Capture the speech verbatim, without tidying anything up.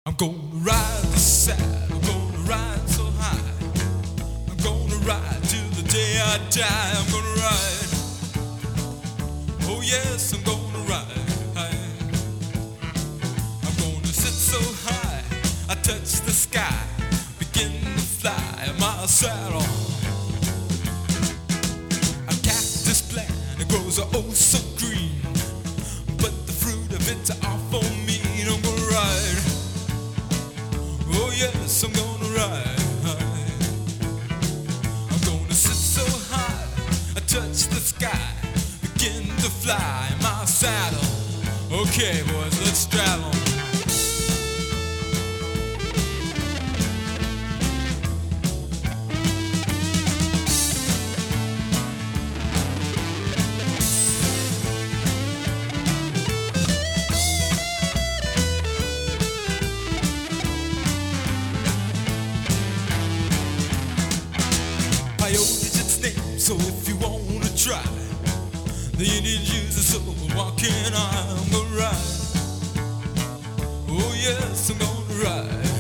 I'm gonna ride the side, I'm gonna ride so high. I'm gonna ride till the day I die. I'm gonna ride. Oh yes, I'm gonna ride high. I'm gonna sit so high, I touch the sky, begin to fly in my saddle. A cactus plant, it grows oh so green, but the fruit of it's all for me. I'm gonna ride. Oh yes, I'm gonna ride high. I'm gonna sit so high, I touch the sky, begin to fly in my saddle. Okay boys, let's travel. Coyote is its name, so if you wanna try, the Indians use it, so what can I? I'm gonna ride. Oh yes, I'm gonna ride.